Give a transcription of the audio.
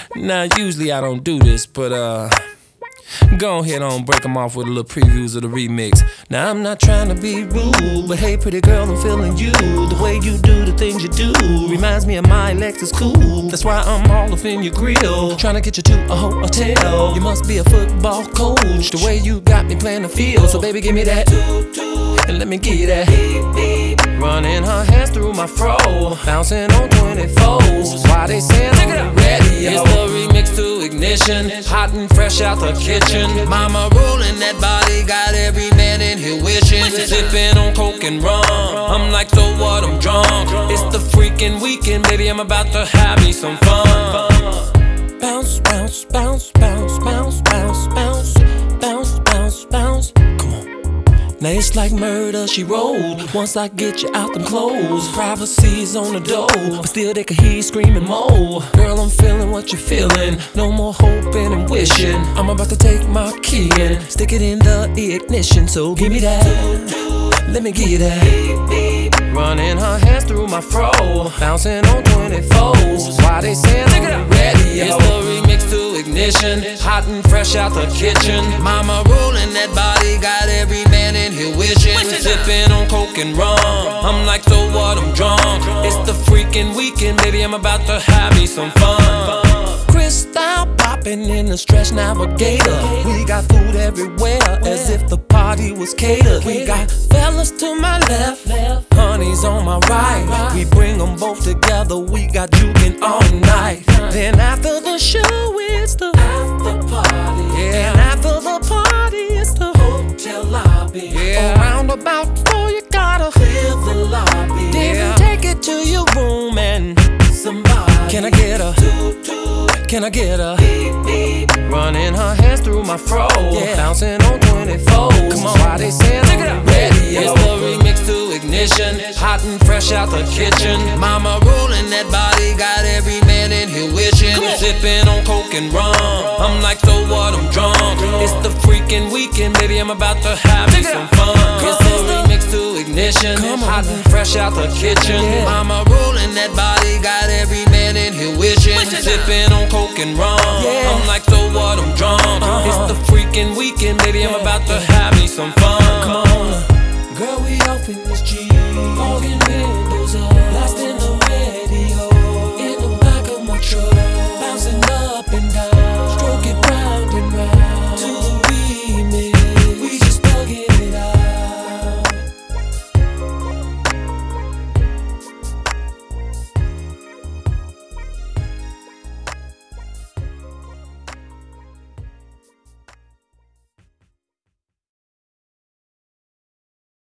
Now, usually I don't do this, but go ahead on, break them off with a little previews of the remix. Now I'm not trying to be rude, but hey pretty girl, I'm feeling you. The way you do the things you do reminds me of my Lexus cool. That's why I'm all up in your grill, trying to get you to a hotel. You must be a football coach, the way you got me playing the field. So baby, give me that, and let me give you that. Running her hands through my fro, bouncing on 24s. Why they saying on the radio? It's the remix to Ignition, hot and fresh out the kitchen. Mama rolling that body, got every man in here wishing. Sipping on coke and rum, I'm like, so what, I'm drunk. It's the freaking weekend, baby, I'm about to have me some fun. Bounce, bounce, bounce, bounce, bounce, bounce, bounce, bounce, bounce, bounce. Come on. Now it's like murder, she rolled. Once I get you out them clothes, privacy's on the door, but still they can hear you screaming more. Girl, I'm feeling what you're feeling, no more hoping and wishing. I'm about to take my key and stick it in the ignition. So give me that, let me give you that. Running her hands through my fro, bouncing on 24s. Why they saying on the radio? It's the remix to Ignition, hot and fresh out the kitchen. Mama rolling that body, got every man in here wishing. Sipping on coke and rum, I'm like, so what, I'm drunk. It's the freaking weekend, baby, I'm about to have me some fun. Crystal popping in the Stretch Navigator. We got food everywhere, as if the party was catered. We got fellas to my left, honeys on my right. We bring them both together, we got juking all night. Then after the show, it's the after party. Yeah, and after the party, it's the hotel lobby. Yeah, around about 4, you gotta clear the lobby. Then take it to your room and somebody. Can I get a can I get a running her hands through my fro, bouncing on 24s. Come on, why they saying on the radio? It's the remix to Ignition, hot and fresh out the kitchen. Mama rolling that body, got every man in here wishing. Sipping on coke and rum, I'm like, so what, I'm drunk. It's the freaking weekend, baby, I'm about to have me some fun. It's the remix to Ignition, hot and fresh out the kitchen. Mama rolling that body, got every man in here wishing. Sipping on coke and rum, I'm like, so what, I'm drunk. It's the freaking weekend, baby, I'm about to have me some fun.